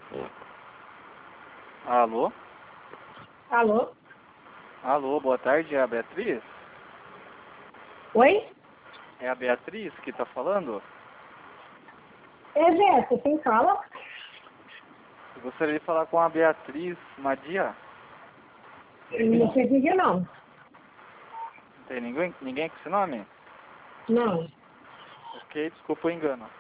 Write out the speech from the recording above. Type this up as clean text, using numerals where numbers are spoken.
Alô? Alô? Alô, boa tarde, é a Beatriz? Oi? É a Beatriz que tá falando? É, Beto, quem fala? Eu gostaria de falar com a Beatriz Madia. Não sei dizer não. Não tem ninguém com esse nome? Não. Ok, desculpa o engano.